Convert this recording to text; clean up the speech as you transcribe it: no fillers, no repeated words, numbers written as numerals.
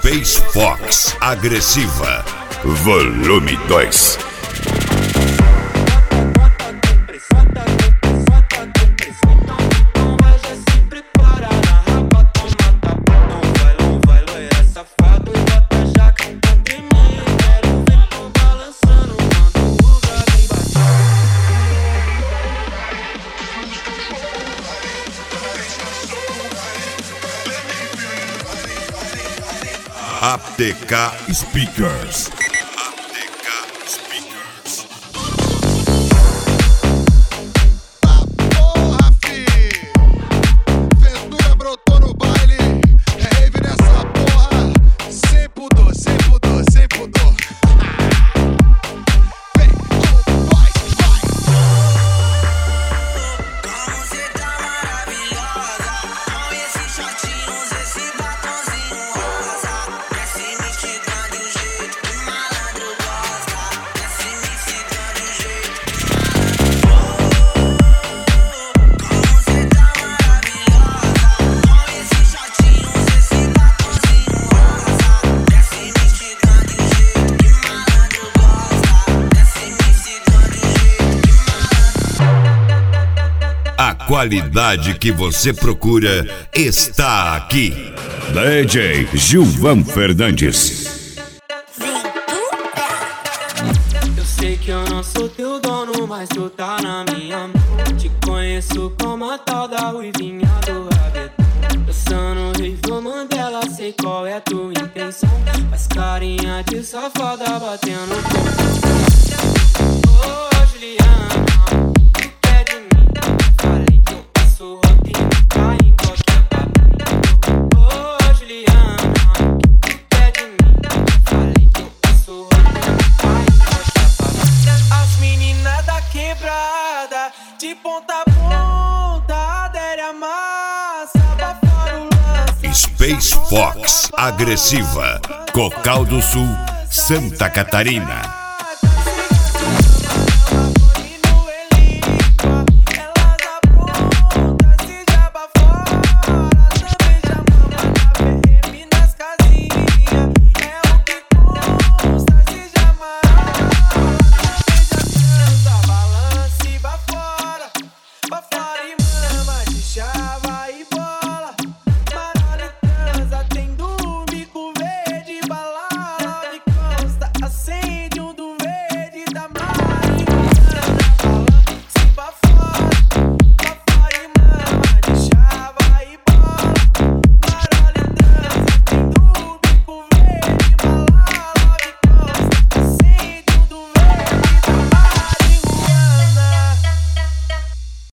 Space Fox Agressiva, Volume 2. ATK Speakers. A qualidade que você procura está aqui. DJ Gilvan Fernandes. Eu sei que eu não sou teu dono, mas tu tá na minha mão. Te conheço como a tal da ruivinha do rabetão. Dançando Rivo Mandela, sei qual é a tua intenção. Faz carinha de safada batendo ponto. Ô Juliana, de ponta a ponta, adere a massa, abafar o lance. Space Fox Agressiva, Cocal do Sul, Santa Catarina.